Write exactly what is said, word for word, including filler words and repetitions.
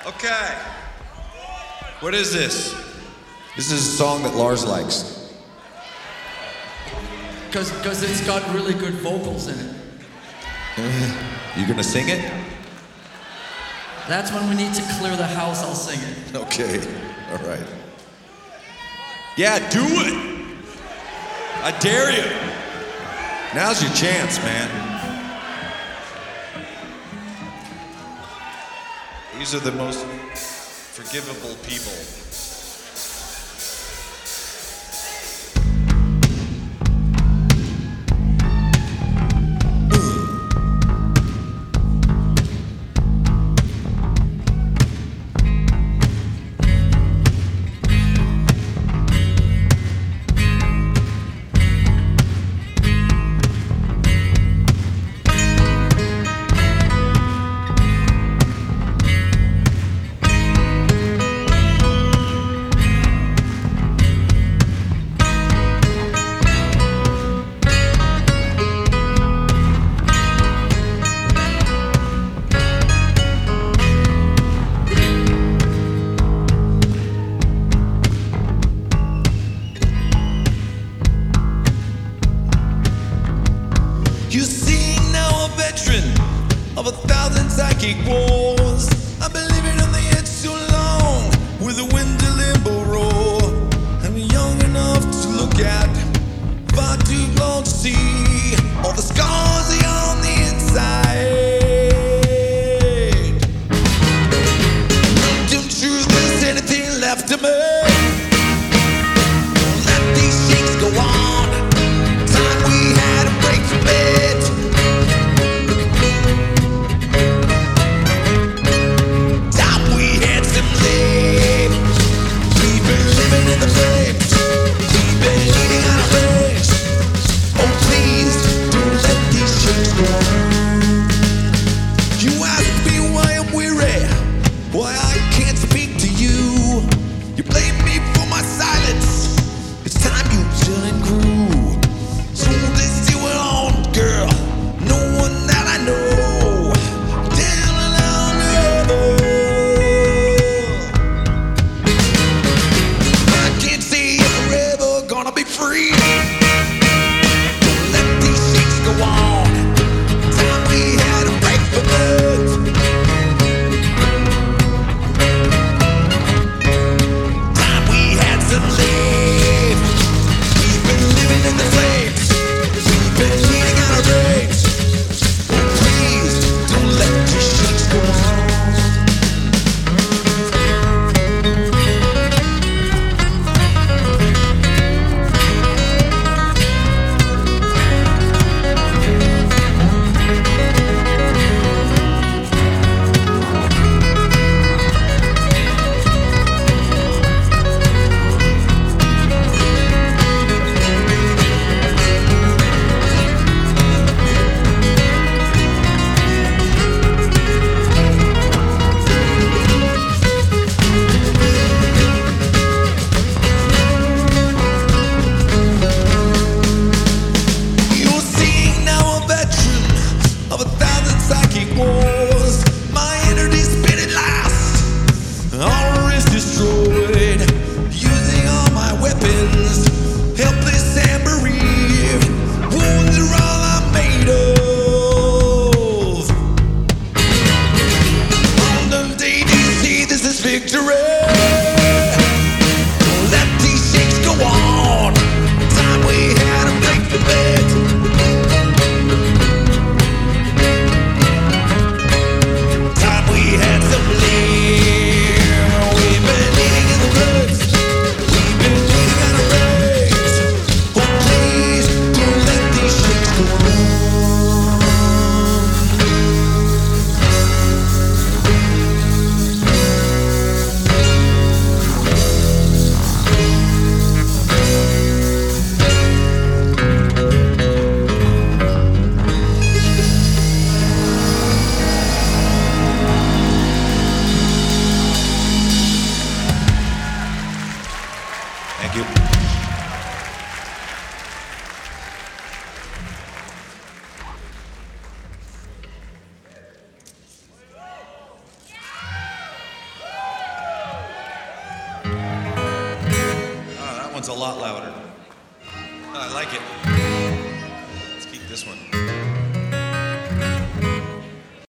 Okay. What is this? This is a song that Lars likes. Because because it's got really good vocals in it. You gonna sing it? That's when we need to clear the house, I'll sing it. Okay, all right. Yeah, do it! I dare you. Now's your chance, man. These are the most forgivable people. You see now a veteran of a thousand psychic wars. I've been living on the edge so long with the wind to limbo roar. I'm young enough to look at, far too long to see all the scars are on the inside. Don't you there's anything left of me? Don't let these shakes go on. Time we had a break from bed. Time we had some live. We've been living in the flames. We've been eating on our brains. Oh please, don't let these shakes go on. You ask me why I'm weary, why I can't speak to you. You blame me for my silence. It's time you turn and grew. So this you alone, girl. No one that I know. Down and down the river. I can't say if we're ever gonna be free. Don't let these shakes go on. Time we had a break for good. Time we had some live. We've been living in the flames. We've been eating on our brains. Oh please, don't let these shakes go on. You're seeing now a veteran of a thousand psychic wars. My energy's spinning last. Honor is destroyed. Using all my weapons. Helpless and bereaved. Wounds are all I'm made of. On the day you see this is victory. Don't let these shakes go on. Time we had a break for bed. Time we had some live. We've been eating in the woods. We've been eating on our brains. Oh please, don't let these shakes go on. Ah, that one's a lot louder. I like it. Let's keep this one.